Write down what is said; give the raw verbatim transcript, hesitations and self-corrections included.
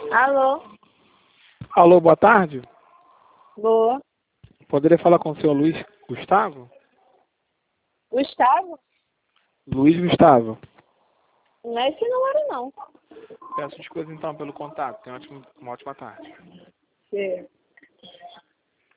Alô? Alô, boa tarde. Boa. Poderia falar com o senhor Luiz Gustavo? Gustavo? Luiz Gustavo. Não é esse número, não. Peço desculpas então pelo contato. Tenha uma ótima, uma ótima tarde. Sim.